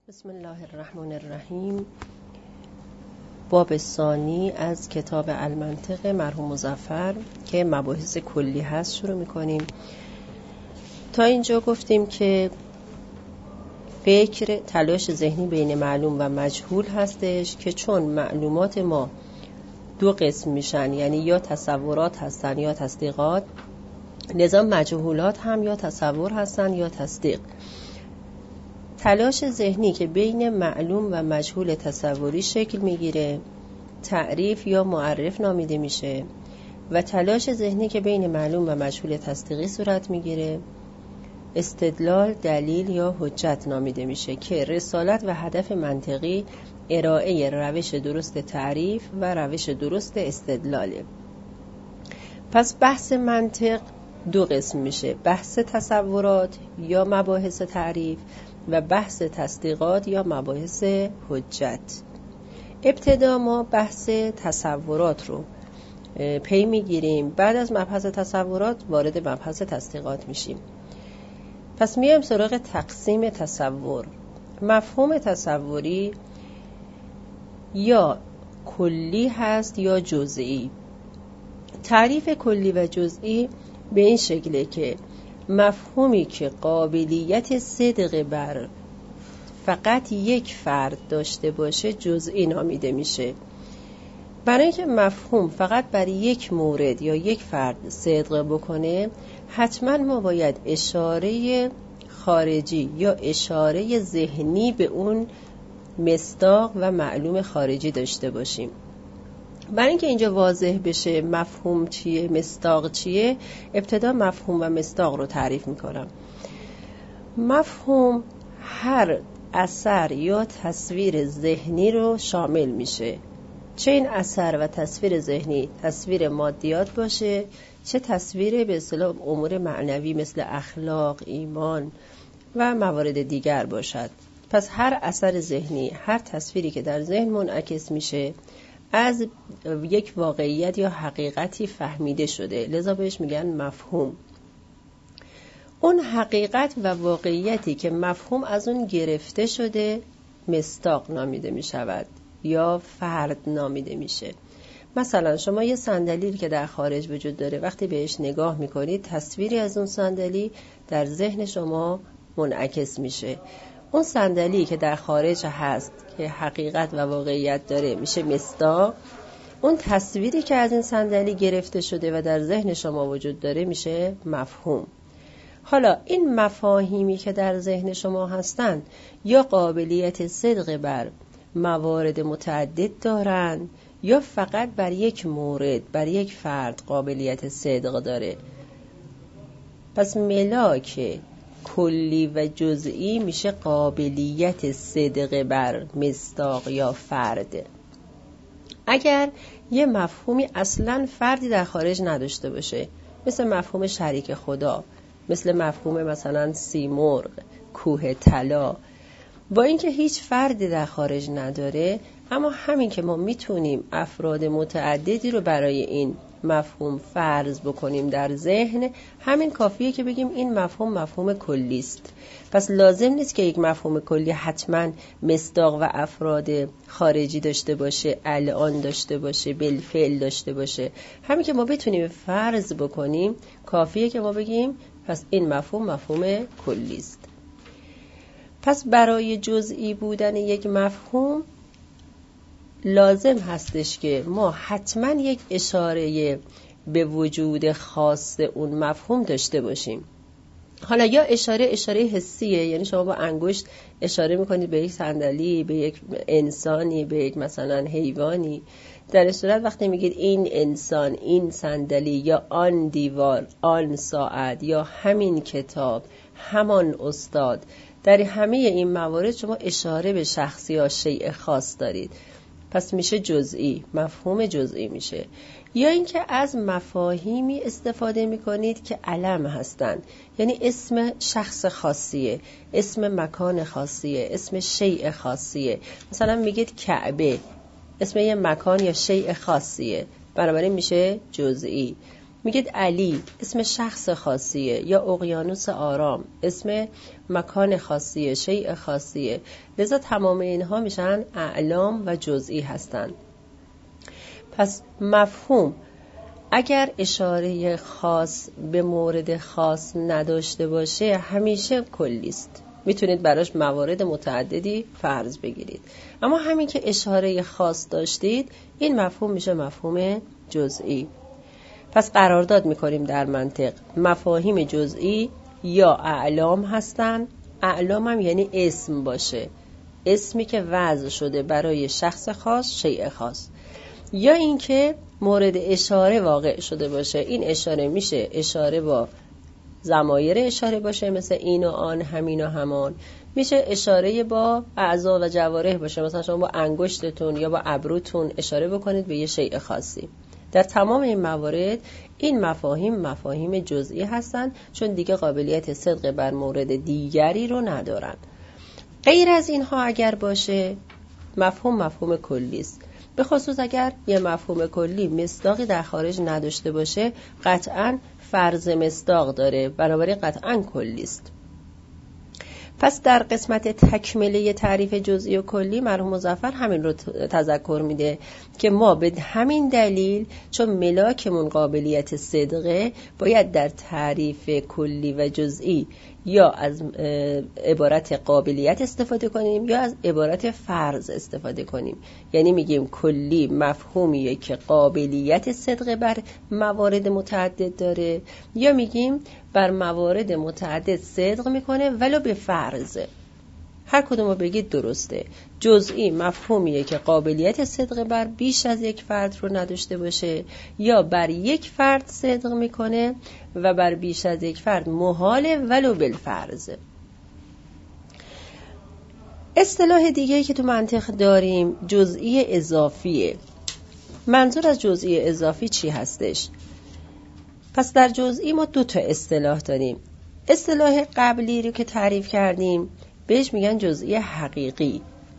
بسم الله الرحمن الرحیم. باب ثانی از کتاب المنطق مرحوم مظفر که مباحث کلی هست شروع میکنیم. تا اینجا گفتیم که فکر تلاش ذهنی بین معلوم و مجهول هستش که چون معلومات ما دو قسم میشن، یعنی یا تصورات هستن یا تصدیقات، لذا مجهولات هم یا تصور هستن یا تصدیق. تلاش ذهنی که بین معلوم و مجهول تصوری شکل میگیره تعریف یا معرف نامیده میشه و تلاش ذهنی که بین معلوم و مجهول تصدیقی صورت میگیره استدلال، دلیل یا حجت نامیده میشه که رسالت و هدف منطقی ارائه روش درست تعریف و روش درست استدلاله. پس بحث منطق دو قسم میشه: بحث تصورات یا مباحث تعریف و بحث تصدیقات یا مباحث حجت. ابتدا ما بحث تصورات رو پی میگیریم، بعد از مبحث تصورات وارد مبحث تصدیقات میشیم. پس میایم سراغ تقسیم تصور. مفهوم تصوری یا کلی هست یا جزئی. تعریف کلی و جزئی به این شکله که مفهومی که قابلیت صدق بر فقط یک فرد داشته باشه جزئی نامیده میشه. برای اینکه مفهوم فقط بر یک مورد یا یک فرد صدق بکنه حتما ما باید اشاره خارجی یا اشاره ذهنی به اون مصداق و معلوم خارجی داشته باشیم. برای اینکه اینجا واضح بشه مفهوم چیه، مصداق چیه، ابتدا مفهوم و مصداق رو تعریف میکنم. مفهوم هر اثر یا تصویر ذهنی رو شامل میشه، چه این اثر و تصویر ذهنی تصویر مادیات باشه، چه تصویر به اصطلاح امور معنوی مثل اخلاق، ایمان و موارد دیگر باشد. پس هر اثر ذهنی، هر تصویری که در ذهن منعکس میشه از یک واقعیت یا حقیقتی فهمیده شده، لذا بهش میگن مفهوم. اون حقیقت و واقعیتی که مفهوم از اون گرفته شده مصداق نامیده میشود یا فرد نامیده میشه. مثلا شما یه صندلی که در خارج وجود داره وقتی بهش نگاه میکنید تصویری از اون صندلی در ذهن شما منعکس میشه. اون صندلی که در خارج هست که حقیقت و واقعیت داره میشه مصداق. اون تصویری که از این صندلی گرفته شده و در ذهن شما وجود داره میشه مفهوم. حالا این مفاهیمی که در ذهن شما هستن یا قابلیت صدق بر موارد متعدد دارن یا فقط بر یک مورد، بر یک فرد قابلیت صدق داره. پس ملاک کلی و جزئی میشه قابلیت صدق بر مصداق یا فرد. اگر یه مفهومی اصلاً فردی در خارج نداشته باشه، مثل مفهوم شریک خدا، مثل مفهوم مثلا سیمرغ، کوه طلا، با اینکه هیچ فردی در خارج نداره، اما همین که ما میتونیم افراد متعددی رو برای این مفهوم فرض بکنیم در ذهن، همین کافیه که بگیم این مفهوم کلی است. پس لازم نیست که یک مفهوم کلی حتما مصداق و افراد خارجی داشته باشه، الان داشته باشه، بالفعل داشته باشه. همین که ما بتونیم فرض بکنیم کافیه که ما بگیم پس این مفهوم کلی است. پس برای جزئی بودن یک مفهوم لازم هستش که ما حتما یک اشاره به وجود خاص اون مفهوم داشته باشیم. حالا یا اشاره حسیه، یعنی شما با انگشت اشاره میکنید به یک صندلی، به یک انسانی، به یک مثلا حیوانی. در این صورت وقتی میگید این انسان، این صندلی یا آن دیوار، آن ساعت یا همین کتاب، همان استاد، در همه این موارد شما اشاره به شخص یا شیء خاص دارید. پس میشه جزئی، مفهوم جزئی میشه. یا اینکه از مفاهیمی استفاده میکنید که علم هستند، یعنی اسم شخص خاصیه، اسم مکان خاصیه، اسم شیء خاصیه. مثلا میگید کعبه، اسم یه مکان یا شیء خاصیه، بنابراین میشه جزئی. میگید علی اسم شخص خاصیه، یا اقیانوس آرام اسم مکان خاصیه، شیء خاصیه. لذا تمام اینها میشن اعلام و جزئی هستند. پس مفهوم اگر اشاره خاص به مورد خاص نداشته باشه همیشه کلی است. میتونید براش موارد متعددی فرض بگیرید، اما همین که اشاره خاص داشتید این مفهوم میشه مفهوم جزئی. پس قرارداد میکنیم در منطق مفاهیم جزئی یا اعلام هستن. اعلام هم یعنی اسم باشه، اسمی که وضع شده برای شخص خاص، شیء خاص، یا اینکه مورد اشاره واقع شده باشه. این اشاره میشه اشاره با ضمایر اشاره باشه، مثل این و آن، همین و همان. میشه اشاره با اعضا و جوارح باشه، مثلا شما با انگشتتون یا با ابروتون اشاره بکنید به یه شیء خاصی. در تمام این موارد این مفاهیم جزئی هستند، چون دیگه قابلیت صدق بر مورد دیگری رو ندارن. غیر از اینها اگر باشه مفهوم کلی است. به خصوص اگر یه مفهوم کلی مصداقی در خارج نداشته باشه قطعاً فرض مصداق داره، بنابراین قطعاً کلی است. پس در قسمت تکمله تعریف جزئی و کلی مرحوم مظفر همین رو تذکر میده که ما به همین دلیل چون ملاکمون قابلیت صدقه باید در تعریف کلی و جزئی یا از عبارت قابلیت استفاده کنیم یا از عبارت فرض استفاده کنیم. یعنی میگیم کلی مفهومیه که قابلیت صدقه بر موارد متعدد داره، یا میگیم بر موارد متعدد صدق میکنه ولو به فرضه. هر کدوم رو بگید درسته. جزئی مفهومیه که قابلیت صدق بر بیش از یک فرد رو نداشته باشه، یا بر یک فرد صدق میکنه و بر بیش از یک فرد محاله ولو بالفرض. اصطلاح دیگه‌ای که تو منطق داریم جزئی اضافیه. منظور از جزئی اضافی چی هستش؟ پس در جزئی ما 2 تا اصطلاح داریم. اصطلاح قبلی رو که تعریف کردیم بهش میگن جزئی حقیقی.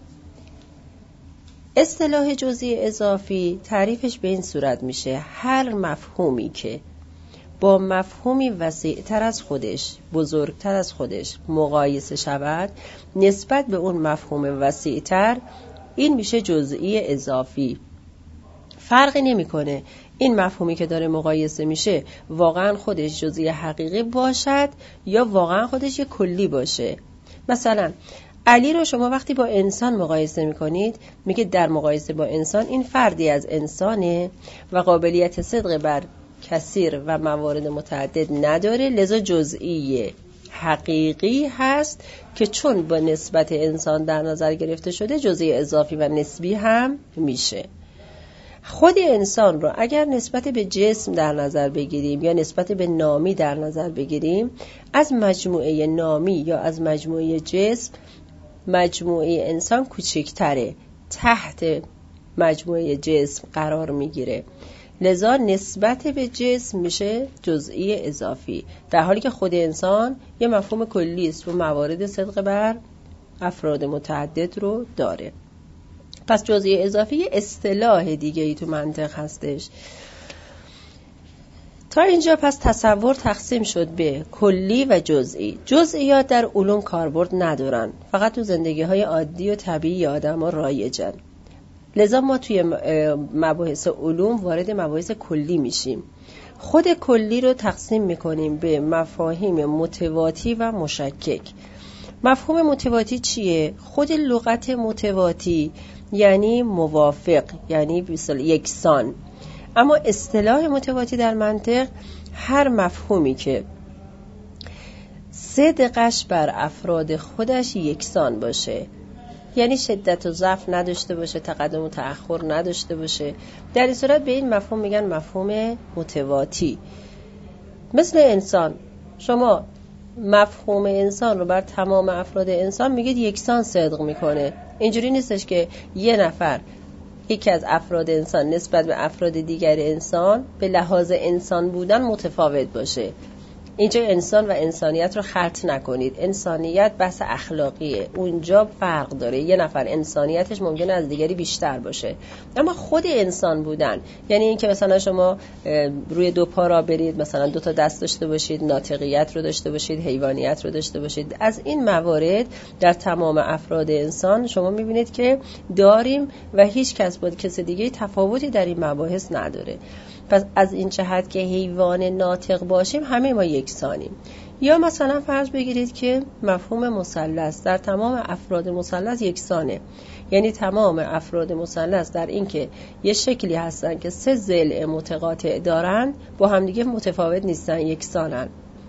اصطلاح جزئی اضافی تعریفش به این صورت میشه: هر مفهومی که با مفهومی وسیع‌تر از خودش، بزرگتر از خودش مقایسه شود نسبت به اون مفهوم وسیع‌تر، این میشه جزئی اضافی. فرقی نمیکنه این مفهومی که داره مقایسه میشه واقعا خودش جزئی حقیقی باشد یا واقعا خودش یک کلی باشه. مثلا علی رو شما وقتی با انسان مقایسه میکنید میگه در مقایسه با انسان این فردی از انسانه و قابلیت صدق بر کثیر و موارد متعدد نداره، لذا جزئی حقیقی هست که چون با نسبت انسان در نظر گرفته شده جزئی اضافی و نسبی هم میشه. خود انسان رو اگر نسبت به جسم در نظر بگیریم یا نسبت به نامی در نظر بگیریم، از مجموعه نامی یا از مجموعه جسم مجموعه انسان کوچکتره، تحت مجموعه جسم قرار میگیره، لذا نسبت به جسم میشه جزئی اضافی، در حالی که خود انسان یه مفهوم کلی است و موارد صدق بر افراد متعدد رو داره. پس جزئی اضافی یه اصطلاح دیگه ای تو منطق هستش. تا اینجا پس تصور تقسیم شد به کلی و جزئی. جزئیات در علوم کاربرد ندارن، فقط تو زندگی های عادی و طبیعی آدم ها رایجن. لذا ما توی مباحث علوم وارد مباحث کلی میشیم. خود کلی رو تقسیم میکنیم به مفاهیم متواتی و مشکک. مفهوم متواتی چیه؟ خود لغت متواتی یعنی موافق، یعنی یکسان. اما اصطلاح متواتی در منطق هر مفهومی که صدقش بر افراد خودش یکسان باشه، یعنی شدت و ضعف نداشته باشه، تقدم و تأخر نداشته باشه، در این صورت به این مفهوم میگن مفهوم متواتی. مثل انسان، شما مفهوم انسان رو بر تمام افراد انسان میگید یکسان صدق میکنه. اینجوری نیستش که یه نفر، یکی از افراد انسان نسبت به افراد دیگر انسان به لحاظ انسان بودن متفاوت باشه. اینجا انسان و انسانیت رو خلط نکنید. انسانیت بحث اخلاقیه، اونجا فرق داره. یه نفر انسانیتش ممکنه از دیگری بیشتر باشه، اما خود انسان بودن یعنی این که مثلا شما روی دو پا را برید، مثلا 2 تا دست داشته باشید، ناطقیت رو داشته باشید، حیوانیت رو داشته باشید. از این موارد در تمام افراد انسان شما میبینید که داریم و هیچ کس با کس دیگه تفاوتی در این مباحث نداره. پس از این جهت که حیوان ناطق باشیم همه ما یکسانیم. یا مثلا فرض بگیرید که مفهوم مثلث در تمام افراد مثلث یکسانه، یعنی تمام افراد مثلث در این که یه شکلی هستن که 3 ضلع متقاطع دارن با همدیگه متفاوت نیستن، یکسانن.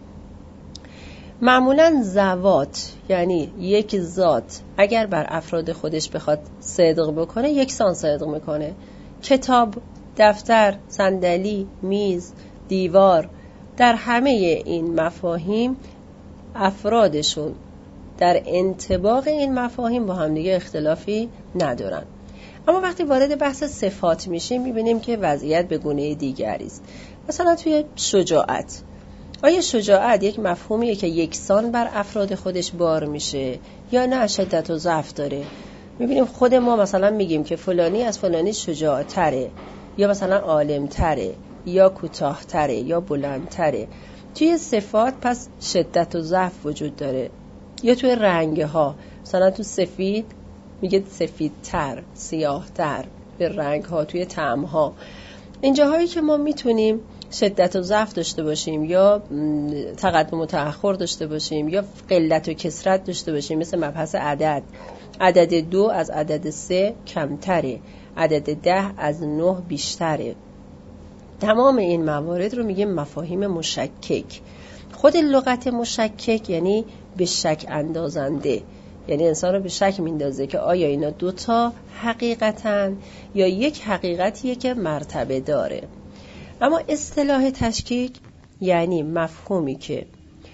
معمولا ذوات یعنی یک ذات اگر بر افراد خودش بخواد صدق بکنه یکسان صدق میکنه. کتاب، دفتر، صندلی، میز، دیوار، در همه این مفاهیم افرادشون در انطباق این مفاهیم با همدیگه اختلافی ندارن. اما وقتی وارد بحث صفات میشیم میبینیم که وضعیت به گونه دیگری است. مثلا توی شجاعت، آیا شجاعت یک مفهومیه که یکسان بر افراد خودش بار میشه یا نه شدت و ضعف داره؟ میبینیم خود ما مثلا میگیم که فلانی از فلانی شجاعتره، یا مثلا عالمتره، یا کوتاه‌تره، یا بلندتره. توی صفات پس شدت و ضعف وجود داره. یا توی رنگ‌ها، مثلا تو سفید میگه سفیدتر، سیاهتر، به رنگ‌ها. توی طعم‌ها، اینجاهایی که ما میتونیم شدت و ضعف داشته باشیم یا تقدم و تأخر داشته باشیم یا قلت و کثرت داشته باشیم، مثل مبحث عدد 2 از عدد 3 کمتره، عدد 10 از 9 بیشتره. تمام این موارد رو میگیم مفاهیم مشکک. خود لغت مشکک یعنی به شک اندازنده، یعنی انسان رو به شک میندازه که آیا اینا 2 تا حقیقتن یا یک حقیقتیه که مرتبه داره. اما اصطلاح تشکیک یعنی مفهومی که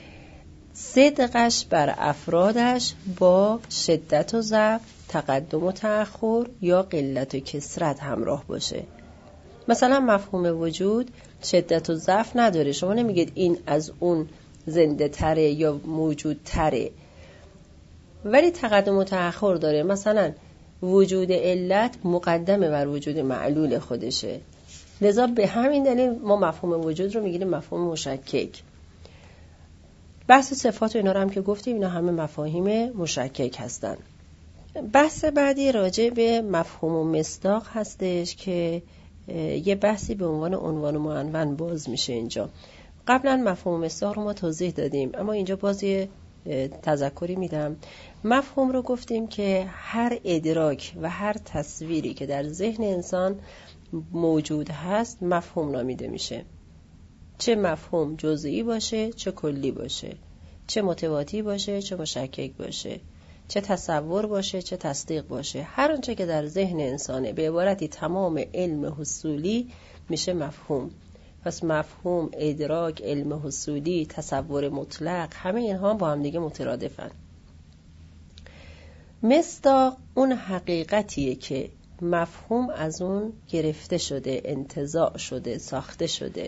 صدقش بر افرادش با شدت و ضعف، تقدم و تأخر یا قلت و کثرت همراه باشه. مثلا مفهوم وجود شدت و ضعف نداره. شما نمیگید این از اون زنده تره یا موجود تره، ولی تقدم و تأخر داره. مثلا وجود علت مقدمه بر وجود معلول خودشه. لذا به همین دلیل ما مفهوم وجود رو میگیریم مفهوم مشکک. بحث صفات و اینا رو هم که گفتیم، اینا همه مفاهیم مشکک هستن. بحث بعدی راجع به مفهوم و مصداق هستش که یه بحثی به عنوان و معنون باز میشه اینجا. قبلا مفهوم و مصداق رو ما توضیح دادیم، اما اینجا باز یه تذکری میدم. مفهوم رو گفتیم که هر ادراک و هر تصویری که در ذهن انسان موجود هست مفهوم نامیده میشه. چه مفهوم جزئی باشه چه کلی باشه، چه متواتی باشه چه مشکک باشه، چه تصور باشه چه تصدیق باشه، هر آنچه که در ذهن انسانه به عبارتی تمام علم حصولی میشه مفهوم. پس مفهوم، ادراک، علم حصولی، تصور مطلق، همه اینها با هم دیگه مترادفن. مصداق اون حقیقتیه که مفهوم از اون گرفته شده، انتزاع شده، ساخته شده.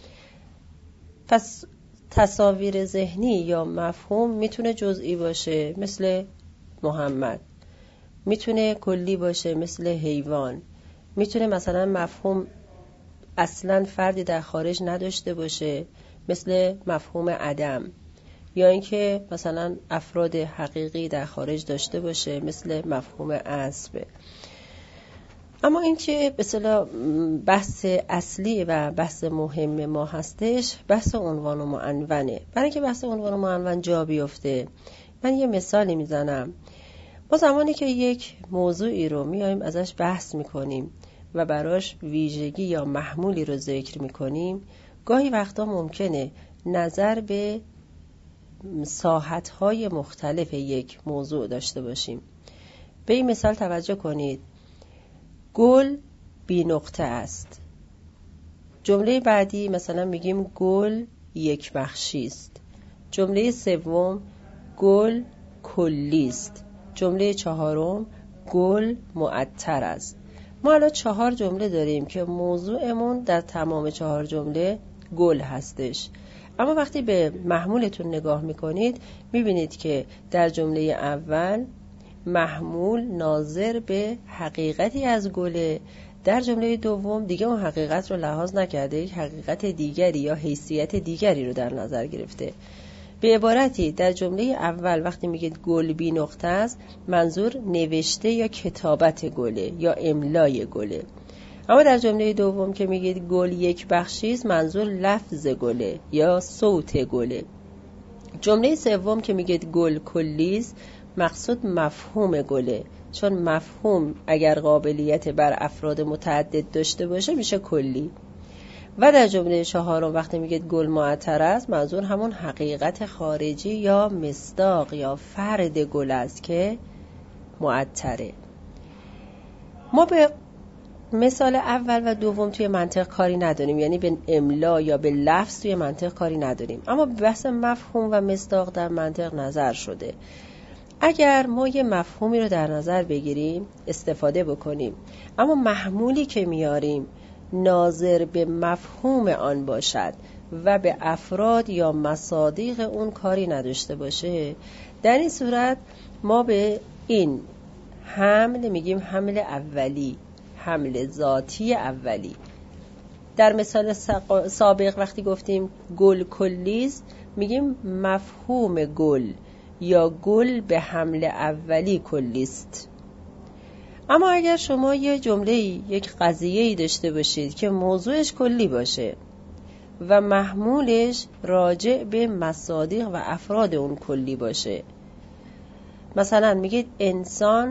پس تصاویر ذهنی یا مفهوم میتونه جزئی باشه مثل محمد، میتونه کلی باشه مثل حیوان، میتونه مثلا مفهوم اصلا فردی در خارج نداشته باشه مثل مفهوم عدم، یا اینکه مثلا افراد حقیقی در خارج داشته باشه مثل مفهوم اسب. اما این که به اصطلاح بحث اصلی و بحث مهم ما هستش بحث عنوان و معنونه. برای اینکه بحث عنوان و معنون جا بیفته من یه مثالی میزنم. ما زمانی که یک موضوعی رو میایم ازش بحث میکنیم و براش ویژگی یا محمولی رو ذکر میکنیم، گاهی وقتا ممکنه نظر به ساحت‌های مختلف یک موضوع داشته باشیم. به این مثال توجه کنید. گل بی نقطه است. جمله بعدی مثلا میگیم گل یک بخشی است. جمله سوم گل کلی است. جمله چهارم گل معطر است. ما الان 4 جمله داریم که موضوعمون در تمام 4 جمله گل هستش. اما وقتی به محمولتون نگاه میکنید میبینید که در جمله اول محمول ناظر به حقیقتی از گله، در جمله دوم دیگه اون حقیقت رو لحاظ نکرده، یک حقیقت دیگری یا حیثیت دیگری رو در نظر گرفته. به عبارتی در جمله اول وقتی میگید گل بی نقطه است، منظور نوشته یا کتابت گله یا املای گله. اما در جمله دوم که میگید گل یک بخشی است، منظور لفظ گله یا صوت گله. جمله سوم که میگید گل کلی است، مقصود مفهوم گله، چون مفهوم اگر قابلیت بر افراد متعدد داشته باشه میشه کلی. و در جمله چهارم وقتی میگید گل معطر است، منظور همون حقیقت خارجی یا مصداق یا فرد گل است که معطره. ما به مثال اول و دوم توی منطق کاری نداریم، یعنی به املا یا به لفظ توی منطق کاری نداریم، اما به بحث مفهوم و مصداق در منطق نظر شده. اگر ما یه مفهومی رو در نظر بگیریم، استفاده بکنیم، اما محمولی که میاریم ناظر به مفهوم آن باشد و به افراد یا مصادیق اون کاری نداشته باشه، در این صورت ما به این حمل میگیم حمل اولی، حمل ذاتی اولی. در مثال سابق وقتی گفتیم گل کلیست، میگیم مفهوم گل یا گل به حمل اولی کلیست. اما اگر شما یه جمله، یک قضیه‌ای داشته باشید که موضوعش کلی باشه و محمولش راجع به مصادیق و افراد اون کلی باشه، مثلا میگید انسان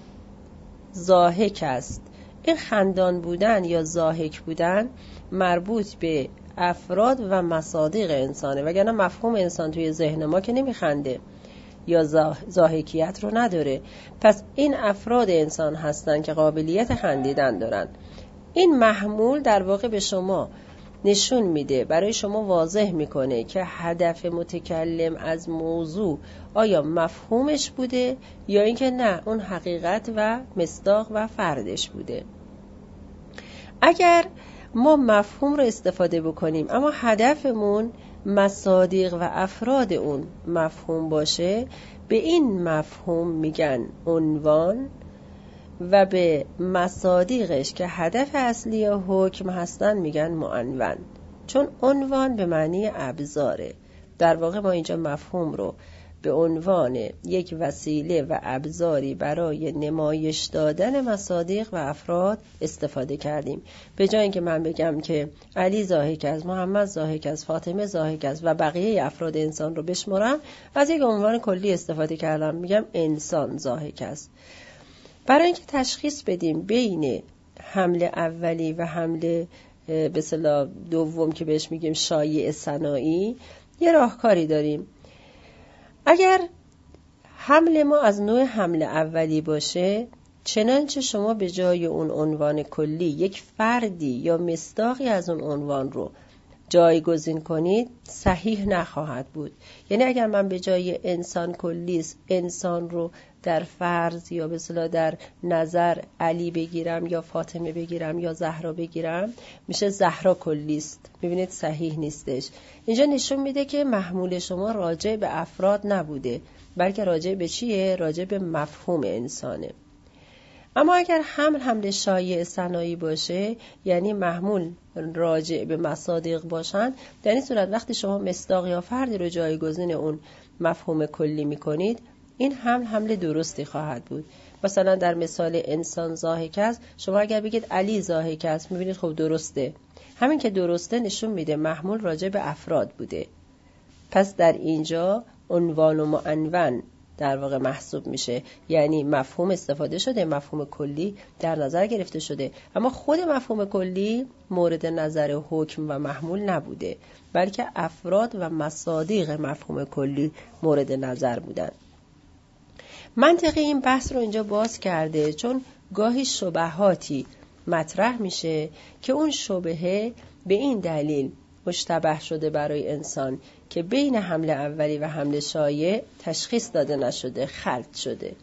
ضاحک است، این خندان بودن یا ضاحک بودن مربوط به افراد و مصادیق انسانه، وگرنه مفهوم انسان توی ذهن ما که نمیخنده یا ضاحکیت رو نداره. پس این افراد انسان هستن که قابلیت خندیدن دارن. این محمول در واقع به شما نشون میده، برای شما واضح میکنه که هدف متکلم از موضوع آیا مفهومش بوده یا اینکه نه اون حقیقت و مصداق و فردش بوده. اگر ما مفهوم رو استفاده بکنیم اما هدفمون مصادیق و افراد اون مفهوم باشه، به این مفهوم میگن عنوان و به مصادیقش که هدف اصلی یا حکم هستن میگن معنون. چون عنوان به معنی ابزاره، در واقع ما اینجا مفهوم رو به عنوان یک وسیله و ابزاری برای نمایش دادن مصادیق و افراد استفاده کردیم. به جای اینکه من بگم که علی ضاحک است، محمد ضاحک است، فاطمه ضاحک است و بقیه افراد انسان رو بشمرم، از یک عنوان کلی استفاده کردم، میگم انسان ضاحک است. برای اینکه تشخیص بدیم بین حمل اولی و حمل به اصطلاح دوم که بهش میگیم شایع ثنایی، یه راهکاری داریم. اگر حمل ما از نوع حمل اولی باشه، چنانچه شما به جای اون عنوان کلی یک فردی یا مصداقی از اون عنوان رو جایگزین کنید، صحیح نخواهد بود. یعنی اگر من به جای انسان کلیست انسان رو در فرض یا به اصطلاح در نظر علی بگیرم یا فاطمه بگیرم یا زهرا بگیرم، میشه زهرا کلیست. میبینید صحیح نیستش. اینجا نشون میده که محمول شما راجع به افراد نبوده، بلکه راجع به چیه؟ راجع به مفهوم انسانه. اما اگر حمل شایع ثنایی باشه، یعنی محمول راجع به مصادیق باشن، در این صورت وقتی شما مصداق یا فردی رو جایگزین اون مفهوم کلی میکنید، این حمل درستی خواهد بود. مثلا در مثال انسان ضاحک است، شما اگر بگید علی ضاحک است، میبینید خب درسته. همین که درسته نشون میده محمول راجع به افراد بوده. پس در اینجا عنوان و معنون در واقع محسوب میشه، یعنی مفهوم استفاده شده، مفهوم کلی در نظر گرفته شده، اما خود مفهوم کلی مورد نظر حکم و محمول نبوده، بلکه افراد و مصادیق مفهوم کلی مورد نظر بودن. منطقی این بحث رو اینجا باز کرده، چون گاهی شبهاتی مطرح میشه که اون شبهه به این دلیل مشتبه شده برای انسان که بین حمل اولی و حمل شایع تشخیص داده نشده، خلط شده.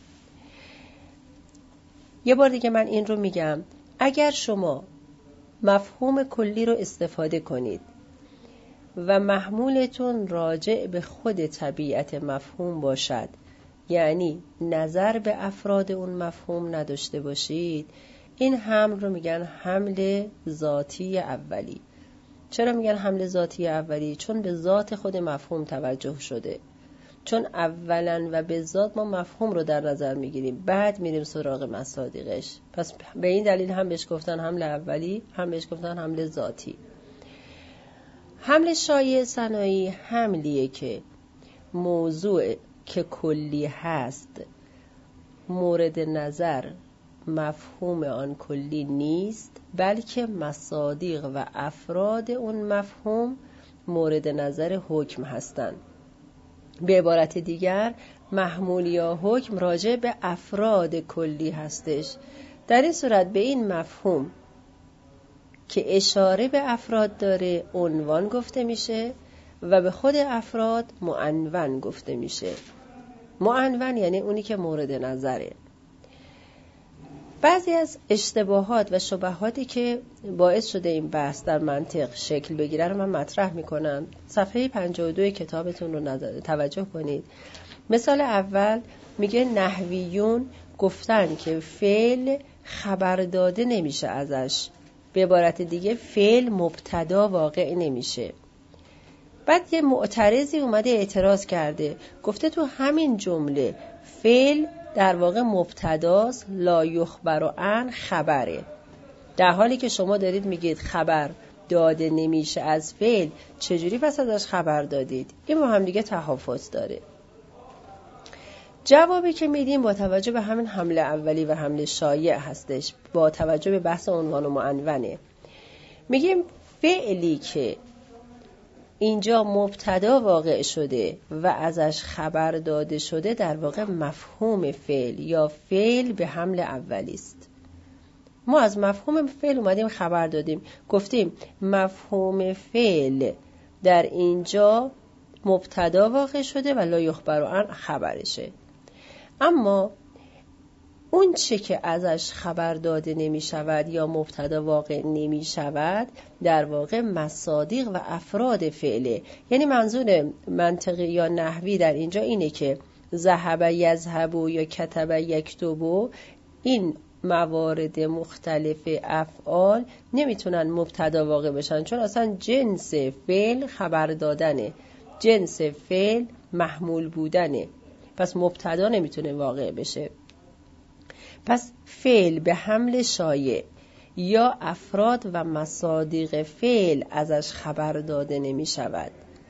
یه بار دیگه من این رو میگم، اگر شما مفهوم کلی رو استفاده کنید و محمولتون راجع به خود طبیعت مفهوم باشد، یعنی نظر به افراد اون مفهوم نداشته باشید، این حمل رو میگن حمل ذاتی اولی. چرا میگن حمل ذاتی اولی؟ چون به ذات خود مفهوم توجه شده. چون اولا و به ذات ما مفهوم رو در نظر میگیریم، بعد میریم سراغ مصادیقش. پس به این دلیل هم بهش گفتن حمل اولی، هم بهش گفتن حمل ذاتی. حمل شایع ثنایی حملیه که موضوع که کلی هست مورد نظر مفهوم آن کلی نیست، بلکه مصادیق و افراد اون مفهوم مورد نظر حکم هستند. به عبارت دیگر محمول یا حکم راجع به افراد کلی هستش. در این صورت به این مفهوم که اشاره به افراد داره عنوان گفته میشه و به خود افراد معنون گفته میشه. معنون یعنی اونی که مورد نظره. بعضی از اشتباهات و شبهاتی که باعث شده این بحث در منطق شکل بگیره رو من مطرح میکنم. صفحه 52 کتابتون رو توجه کنید. مثال اول میگه نحویون گفتن که فعل خبر داده نمیشه ازش. به عبارت دیگه فعل مبتدا واقع نمیشه. بعد یه معترضی اومده اعتراض کرده، گفته تو همین جمله فعل در واقع مبتداست، لا یخبر عن خبره. در حالی که شما دارید میگید خبر داده نمیشه از فعل، چجوری پس ازش خبر دادید؟ این با هم دیگه تحافظ داره. جوابی که میدیم با توجه به همین حمله اولی و حمله شایع هستش، با توجه به بحث عنوان و معنونه. میگیم فعلی که اینجا مبتدا واقع شده و ازش خبر داده شده در واقع مفهوم فعل یا فعل به حمل اولی است. ما از مفهوم فعل اومدیم خبر دادیم، گفتیم مفهوم فعل در اینجا مبتدا واقع شده و لا یخبر عن خبرشه. اما اون چه که ازش خبر داده نمی شود یا مبتدا واقع نمی شود در واقع مصادیق و افراد فعله. یعنی منظور منطقی یا نحوی در اینجا اینه که ذهب یذهب یا کتب یکتب، این موارد مختلف افعال نمیتونن مبتدا واقع بشن، چون اصلا جنس فعل خبر دادنه، جنس فعل محمول بودنه، پس مبتدا نمیتونه واقع بشه. پس فعل به حمل شایع یا افراد و مصادیق فعل ازش خبر داده نمی شود.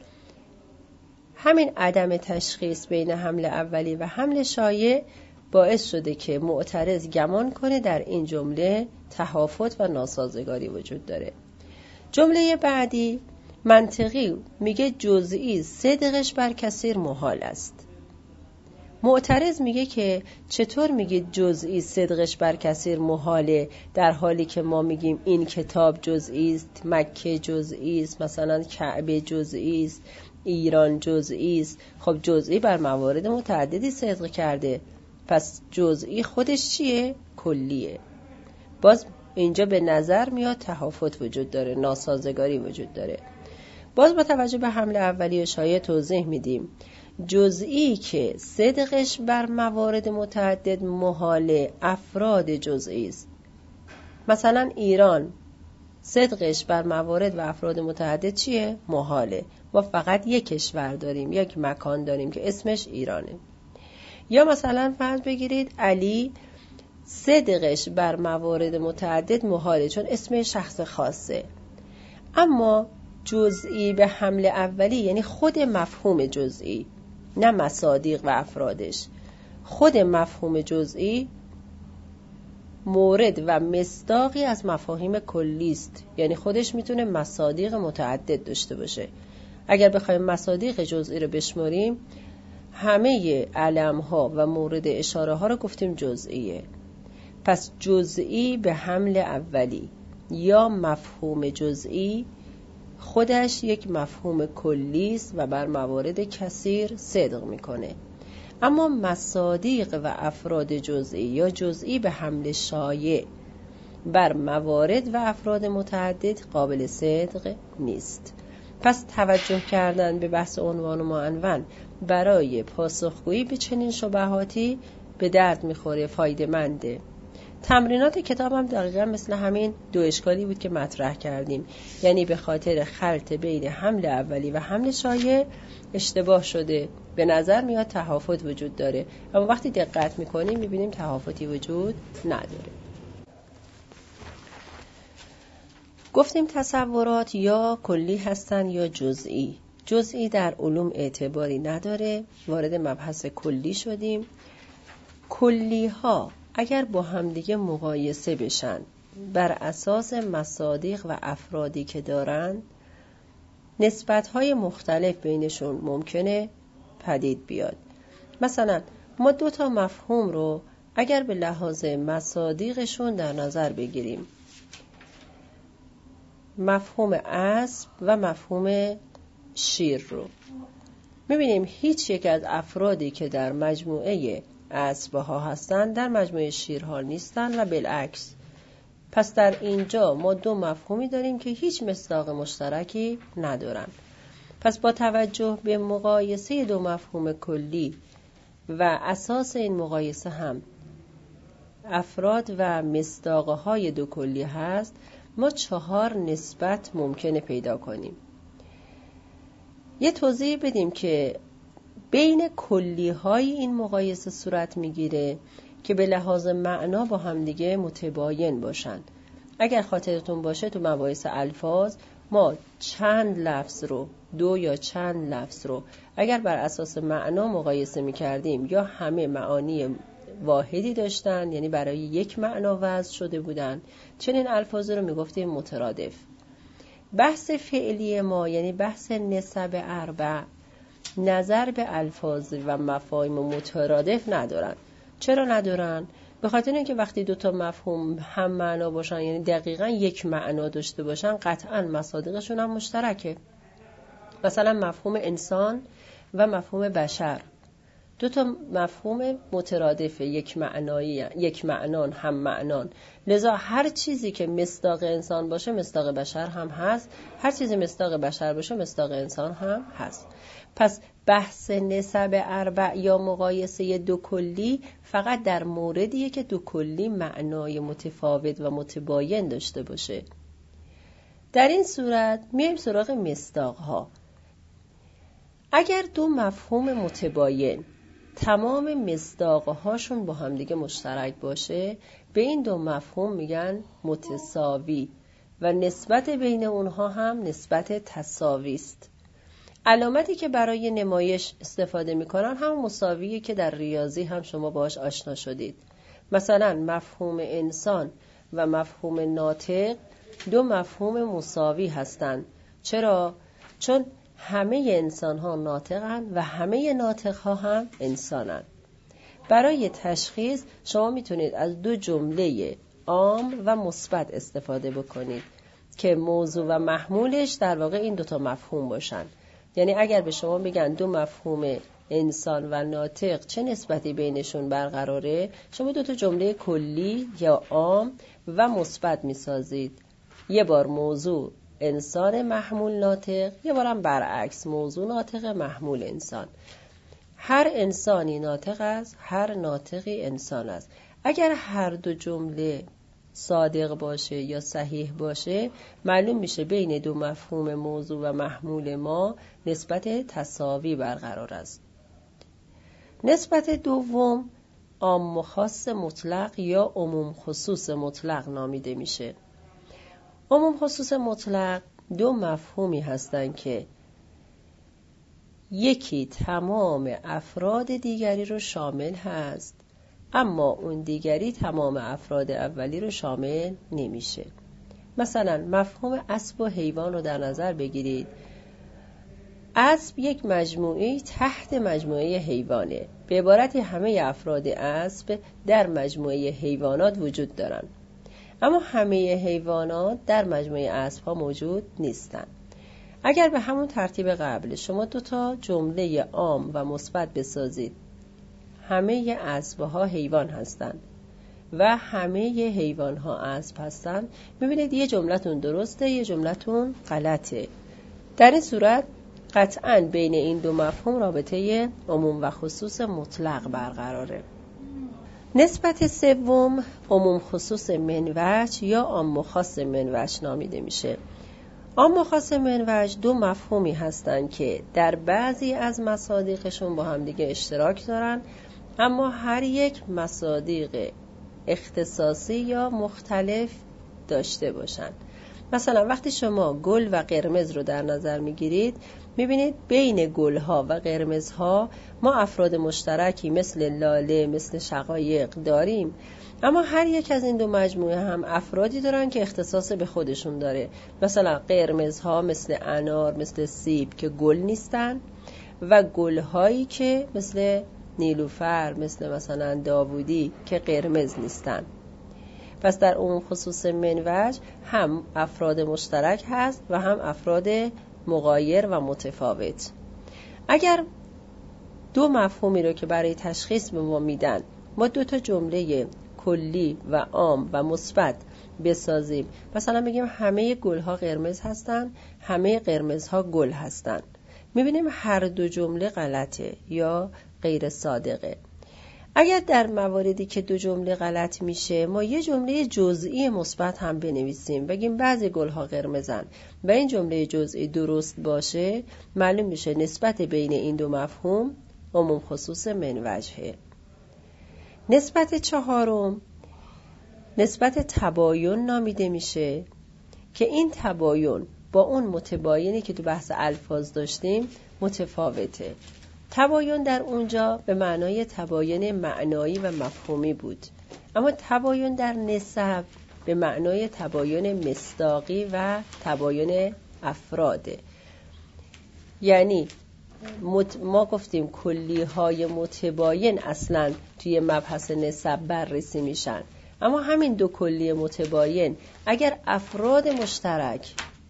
همین عدم تشخیص بین حمل اولی و حمل شایع باعث شده که معترض گمان کنه در این جمله تهافت و ناسازگاری وجود داره. جمله بعدی منطقی میگه جزئی صدقش بر کثیر محال است. معترض میگه که چطور میگه جزئی صدقش بر کثیر محاله، در حالی که ما میگیم این کتاب جزئی است، مکه جزئی است، مثلا کعبه جزئی است، ایران جزئی است. خب جزئی بر موارد متعددی صدق کرده، پس جزئی خودش چیه؟ کلیه. باز اینجا به نظر میاد تهافت وجود داره، ناسازگاری وجود داره. باز با توجه به حمل اولی و شایع توضیح میدیم جزئی که صدقش بر موارد متعدد محاله افراد جزئی است. مثلا ایران صدقش بر موارد و افراد متعدد چیه؟ محاله. ما فقط یک کشور داریم، یک مکان داریم که اسمش ایرانه. یا مثلا فرض بگیرید علی صدقش بر موارد متعدد محاله، چون اسم شخص خاصه. اما جزئی به حمل اولی یعنی خود مفهوم جزئی، نه مصادیق و افرادش. خود مفهوم جزئی مورد و مصداقی از مفاهیم کلی است، یعنی خودش میتونه مصادیق متعدد داشته باشه. اگر بخوایم مصادیق جزئی رو بشماریم، همه علم‌ها و مورد اشاره ها رو گفتیم جزئیه. پس جزئی به حمل اولی یا مفهوم جزئی خودش یک مفهوم کلی است و بر موارد کثیر صدق میکنه. اما مصادیق و افراد جزئی یا جزئی به حمل شایع بر موارد و افراد متعدد قابل صدق نیست. پس توجه کردن به بحث عنوان و معنون برای پاسخگویی به چنین شبهاتی به درد میخوره، فایده منده. تمرینات کتاب هم دقیقا مثل همین 2 اشکالی بود که مطرح کردیم، یعنی به خاطر خلط بین حمل اولی و حمل شایع اشتباه شده، به نظر میاد تهافت وجود داره، اما وقتی دقت میکنیم میبینیم تهافتی وجود نداره. گفتیم تصورات یا کلی هستن یا جزئی. جزئی در علوم اعتباری نداره، وارد مبحث کلی شدیم. کلی ها اگر با همدیگه مقایسه بشن بر اساس مصادیق و افرادی که دارن، نسبت‌های مختلف بینشون ممکنه پدید بیاد. مثلا ما 2 مفهوم رو اگر به لحاظ مصادیقشون در نظر بگیریم، مفهوم اسب و مفهوم شیر رو می‌بینیم هیچ یک از افرادی که در مجموعه اسب‌ها هستن در مجموعه شیرها نیستن و بالعکس. پس در اینجا ما 2 مفهومی داریم که هیچ مصداق مشترکی ندارن. پس با توجه به مقایسه 2 مفهوم کلی و اساس این مقایسه هم افراد و مصداق‌های 2 کلی هست، ما 4 نسبت ممکنه پیدا کنیم. یه توضیح بدیم که بین کلی‌های این مقایسه صورت میگیره که به لحاظ معنا با همدیگه متباین باشن. اگر خاطرتون باشه تو مباحث الفاظ ما چند لفظ رو، 2 یا چند لفظ رو اگر بر اساس معنا مقایسه میکردیم یا همه معانی واحدی داشتن، یعنی برای یک معنا وضع شده بودن، چنین الفاظ رو میگفتیم مترادف. بحث فعلی ما یعنی بحث نسب اربع نظر به الفاظ و مفاهیم مترادف ندارن. چرا ندارن؟ به خاطر اینکه وقتی 2 مفهوم هم معنا باشن، یعنی دقیقاً یک معنا داشته باشن، قطعاً مصادیقشون هم مشترکه. مثلا مفهوم انسان و مفهوم بشر 2 مفهوم مترادف، یک معنان، هم معنان. لذا هر چیزی که مصداق انسان باشه مصداق بشر هم هست، هر چیزی مصداق بشر باشه مصداق انسان هم هست. پس بحث نسب اربع یا مقایسه 2 کلی فقط در موردیه که 2 کلی معنای متفاوت و متباین داشته باشه. در این صورت میایم سراغ مصداق‌ها. اگر 2 مفهوم متباین تمام مصداق‌هاشون با همدیگه مشترک باشه، به این 2 مفهوم میگن متساوی و نسبت بین اونها هم نسبت تساوی است. علامتی که برای نمایش استفاده میکنن هم مساویه که در ریاضی هم شما باهاش آشنا شدید. مثلا مفهوم انسان و مفهوم ناطق 2 مفهوم مساوی هستند. چرا؟ چون همه انسان ها ناطقن و همه ناطق ها هم انسانن. برای تشخیص شما میتونید از 2 جمله عام و مثبت استفاده بکنید که موضوع و محمولش در واقع این 2 مفهوم باشن. یعنی اگر به شما بگن 2 مفهوم انسان و ناطق چه نسبتی بینشون برقراره، شما 2 جمله کلی یا عام و مثبت میسازید. یه بار موضوع انسان محمول ناطق، یه بارم برعکس موضوع ناطق محمول انسان. هر انسانی ناطق است، هر ناطقی انسان است. اگر هر 2 جمله صادق باشه یا صحیح باشه، معلوم میشه بین 2 مفهوم موضوع و محمول ما نسبت تساوی برقرار است. نسبت دوم عام و خاص مطلق یا عموم خصوص مطلق نامیده میشه. عموم خصوص مطلق 2 مفهومی هستند که یکی تمام افراد دیگری رو شامل هست، اما اون دیگری تمام افراد اولی رو شامل نمیشه. مثلا مفهوم اسب و حیوان رو در نظر بگیرید. اسب یک مجموعه تحت مجموعه حیوانه. به عبارت همه افراد اسب در مجموعه حیوانات وجود دارن، اما همه حیوانات در مجموعه اسب ها موجود نیستن. اگر به همون ترتیب قبل شما 2 جمله عام و مثبت بسازید، همه اسب ها حیوان هستند و همه حیوان ها اسب هستند، میبینید یه جملتون درسته، یه جملتون غلطه. در این صورت قطعاً بین این دو مفهوم رابطه عموم و خصوص مطلق برقراره. نسبت سوم عموم خصوص منوج یا عام و خاص منوج نامیده میشه. عام و خاص منوج دو مفهومی هستند که در بعضی از مصادیقشون با هم دیگه اشتراک دارن، اما هر یک مصادیق اختصاصی یا مختلف داشته باشن. مثلا وقتی شما گل و قرمز رو در نظر میگیرید، میبینید بین گلها و قرمزها ما افراد مشترکی مثل لاله، مثل شقایق داریم، اما هر یک از این دو مجموعه هم افرادی دارن که اختصاص به خودشون داره. مثلا قرمزها مثل انار، مثل سیب که گل نیستن، و گلهایی که مثل نیلوفر، مثلا داوودی که قرمز نیستن. پس در اون خصوص منوج هم افراد مشترک هست و هم افراد مغایر و متفاوت. اگر دو مفهومی رو که برای تشخیص به ما میدن ما دو تا جمله کلی و عام و مثبت بسازیم، مثلا بگیم همه گلها قرمز هستن، همه قرمزها گل هستن، میبینیم هر دو جمله غلطه یا غیر صادقه. اگر در مواردی که دو جمله غلط میشه ما یه جمله جزئی مثبت هم بنویسیم، بگیم بعضی گلها قرمزن و این جمله جزئی درست باشه، معلوم میشه نسبت بین این دو مفهوم عموم خصوص منوجه. نسبت چهارم نسبت تباین نامیده میشه که این تباین با اون متباینی که تو بحث الفاظ داشتیم متفاوته. تباین در اونجا به معنای تباین معنایی و مفهومی بود، اما تباین در نسب به معنای تباین مصداقی و تباین افراده. یعنی ما گفتیم کلیهای متباین اصلا توی مبحث نسب بررسی میشن، اما همین دو کلی متباین اگر افراد مشترک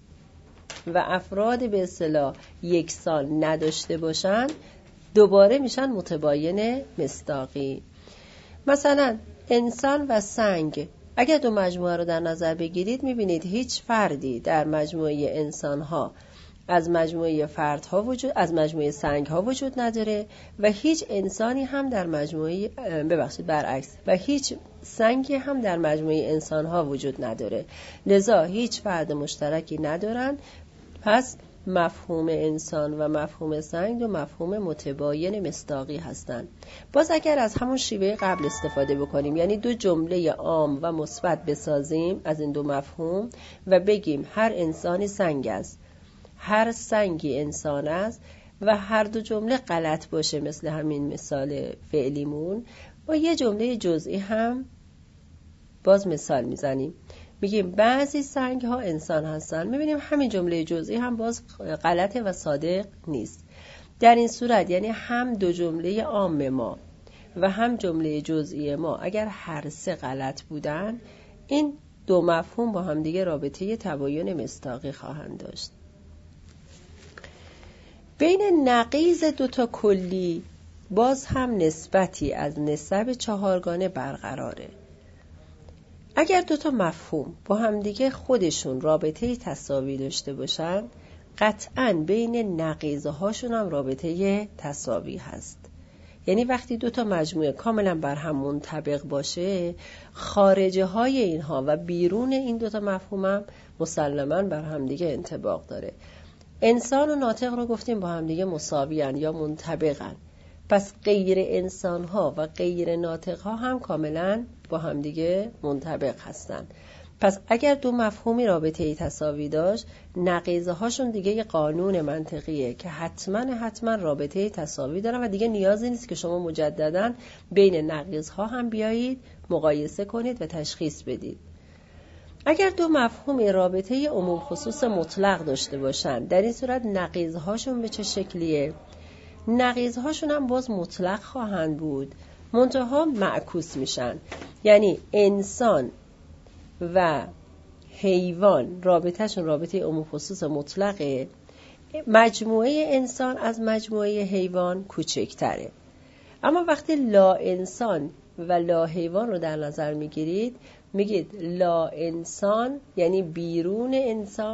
و افراد به اصطلاح یکسان نداشته باشن دوباره میشن متباین مصداقی. مثلا انسان و سنگ اگر دو مجموعه رو در نظر بگیرید میبینید هیچ فردی در مجموعه انسانها از مجموعه از مجموعه سنگها وجود نداره و هیچ انسانی هم در مجموعه برعکس و هیچ سنگی هم در مجموعه انسانها وجود نداره، لذا هیچ فرد مشترکی ندارن. پس مفهوم انسان و مفهوم سنگ دو مفهوم متباین مصداقی هستند. باز اگر از همون شیوه قبل استفاده بکنیم، یعنی دو جمله عام و مثبت بسازیم از این دو مفهوم و بگیم هر انسانی سنگ است، هر سنگی انسان است، و هر دو جمله غلط باشه مثل همین مثال فعلیمون، با یه جمله جزئی هم باز مثال میزنیم، میگیم بعضی سنگ ها انسان هستن، میبینیم همین جمله جزئی هم باز غلطه و صادق نیست. در این صورت یعنی هم دو جمله عام ما و هم جمله جزئی ما اگر هر سه غلط بودن، این دو مفهوم با هم دیگه رابطه تباین مصداقی خواهند داشت. بین نقیض دوتا کلی باز هم نسبتی از نسب چهارگانه برقراره. اگر دوتا مفهوم با همدیگه خودشون رابطه تساوی داشته باشن، قطعاً بین نقیضه هاشون هم رابطه تساوی هست. یعنی وقتی دوتا مجموعه کاملا بر هم منطبق باشه، خارجه های اینها و بیرون این دوتا مفهوم هم مسلماً بر همدیگه انطباق داره. انسان و ناطق رو گفتیم با همدیگه مساویان یا منطبقن، پس غیر انسان ها و غیر ناطق ها هم کاملا با همدیگه منطبق هستن. پس اگر دو مفهومی رابطه تساوی داشت، نقیضه هاشون دیگه یه قانون منطقیه که حتما رابطه تساوی دارن و دیگه نیازی نیست که شما مجددا بین نقیض ها هم بیایید مقایسه کنید و تشخیص بدید. اگر دو مفهومی رابطه عموم خصوص مطلق داشته باشن، در این صورت نقیض هاشون به چه شکلیه؟ نقیض هاشون هم باز مطلق خواهند بود، منتها معکوس میشن. یعنی انسان و حیوان رابطهشون رابطه عموم خصوص مطلقه، مجموعه انسان از مجموعه حیوان کوچکتره. اما وقتی لا انسان و لا حیوان رو در نظر میگیرید، میگید لا انسان یعنی بیرون انسان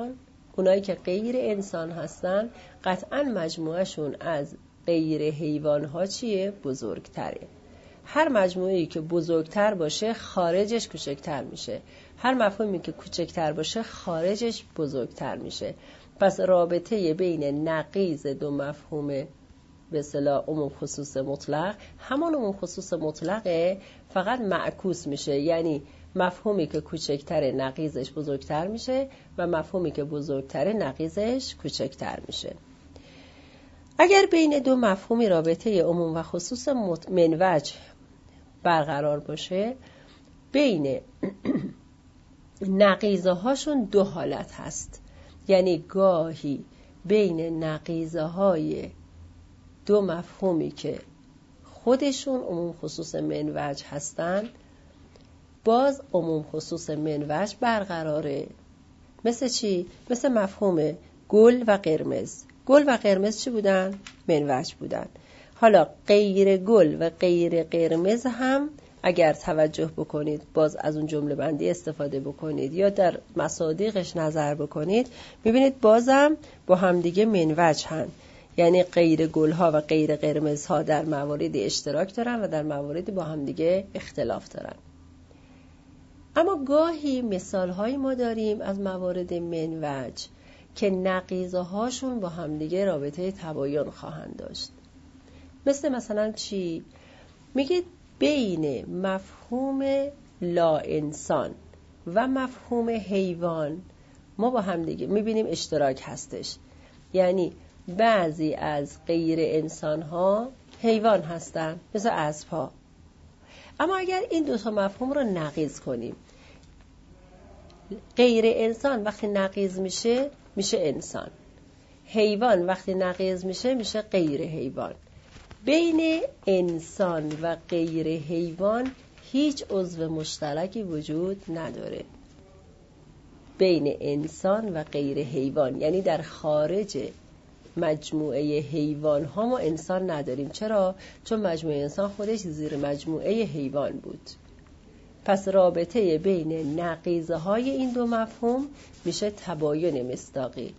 اونایی که غیر انسان هستن قطعا مجموعشون از غیر حیوان ها چیه؟ بزرگتره. هر مجموعه‌ای که بزرگتر باشه خارجش کوچکتر میشه، هر مفهومی که کوچکتر باشه خارجش بزرگتر میشه. پس رابطه بین نقیض دو مفهوم به اصطلاح عموم خصوص مطلق همان عموم خصوص مطلقه، فقط معکوس میشه، یعنی مفهومی که کوچکتره نقیضش بزرگتر میشه و مفهومی که بزرگتره نقیضش کوچکتر میشه. اگر بین دو مفهومی رابطه عموم و خصوص منوج برقرار باشه، بین نقیضه هاشون دو حالت هست، یعنی گاهی بین نقیضه های دو مفهومی که خودشون عموم خصوص منوج هستن باز عموم خصوص منوج برقراره. مثل چی؟ مثل مفهوم گل و قرمز. گل و قرمز چی بودن؟ منوج بودن. حالا غیر گل و غیر قرمز هم اگر توجه بکنید، باز از اون جمله بندی استفاده بکنید یا در مصادیقش نظر بکنید، میبینید بازم با همدیگه منوج هن، یعنی غیر گل ها و غیر قرمز ها در مواردی اشتراک دارن و در مواردی با همدیگه اختلاف دارن. اما گاهی مثال هایی ما داریم از موارد منوج که نقیضه هاشون با همدیگه رابطه تباین خواهند داشت. مثلا چی؟ میگید بین مفهوم لا انسان و مفهوم حیوان ما با همدیگه میبینیم اشتراک هستش، یعنی بعضی از غیر انسان ها حیوان هستن مثل اسب ها. اما اگر این دو تا مفهوم رو نقیض کنیم، غیر انسان وقتی نقیض میشه میشه انسان، حیوان وقتی نقیض میشه میشه غیر حیوان. بین انسان و غیر حیوان هیچ عضو مشترکی وجود نداره. بین انسان و غیر حیوان، یعنی در خارج مجموعه حیوان ها ما انسان نداریم. چرا؟ چون مجموعه انسان خودش زیر مجموعه حیوان بود. پس رابطه بین نقیضه های این دو مفهوم میشه تباین مصداقی.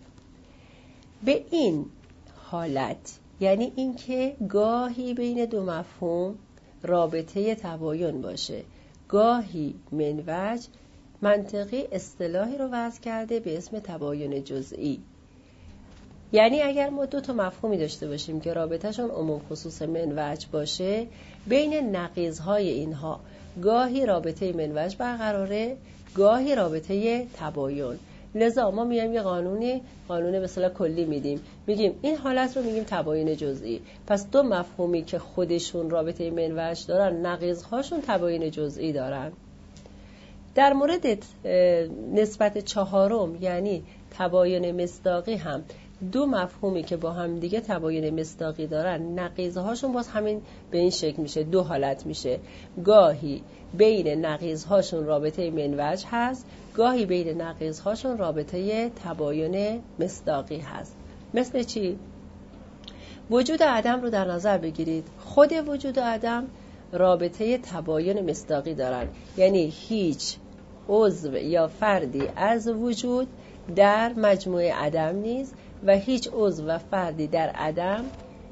به این حالت، یعنی اینکه گاهی بین دو مفهوم رابطه تباین باشه، گاهی منوج، منطقی اصطلاحی رو وضع کرده به اسم تباین جزئی. یعنی اگر ما دو تا مفهومی داشته باشیم که رابطهشون عموم خصوص منوج باشه، بین نقیضهای اینها گاهی رابطه منوج برقراره، گاهی رابطه تباین. لذا ما میایم یه قانون مثلا کلی میدیم، میگیم این حالت رو میگیم تباین جزئی. پس دو مفهومی که خودشون رابطه منوج دارن نقیضهاشون تباین جزئی دارن. در مورد نسبت چهارم یعنی تباین مصداقی هم دو مفهومی که با هم دیگه تباین مصداقی دارن نقیضهاشون باز همین به این شکل میشه، دو حالت میشه. گاهی بین نقیضهاشون رابطه منوج هست، گاهی بین نقیضهاشون رابطه تباین مصداقی هست. مثل چی؟ وجود عدم رو در نظر بگیرید. خود وجود عدم رابطه تباین مصداقی دارن، یعنی هیچ عضو یا فردی از وجود در مجموعه عدم نیست و هیچ عضو و فردی در عدم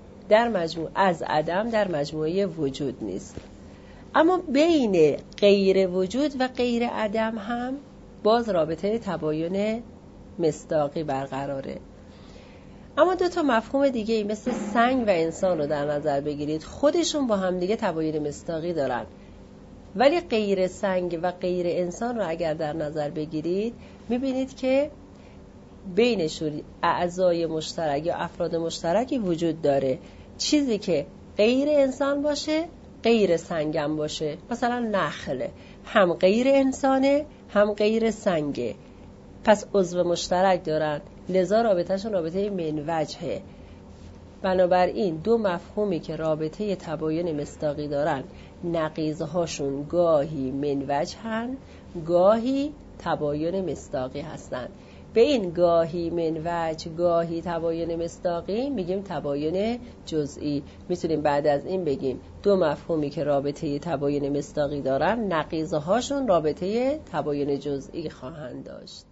از عدم در مجموعه وجود نیست. اما بین غیر وجود و غیر عدم هم باز رابطه تباین مصداقی برقراره. اما دو تا مفهوم دیگه مثل سنگ و انسان رو در نظر بگیرید، خودشون با هم دیگه تباین مصداقی دارن، ولی غیر سنگ و غیر انسان رو اگر در نظر بگیرید میبینید که بینشون اعضای مشترک یا افراد مشترکی وجود داره. چیزی که غیر انسان باشه غیر سنگم باشه، مثلا نخل هم غیر انسانه هم غیر سنگه، پس عضو مشترک دارن، لذا رابطهشون رابطه منوجه. بنابراین دو مفهومی که رابطه تباین مصداقی دارن نقیضهاشون گاهی منوج هن، گاهی تباین مصداقی هستن. به این گاهی منوج گاهی تباین مصداقی میگیم تباین جزئی. میتونیم بعد از این بگیم دو مفهومی که رابطه تباین مصداقی دارن نقیضهاشون رابطه تباین جزئی خواهند داشت.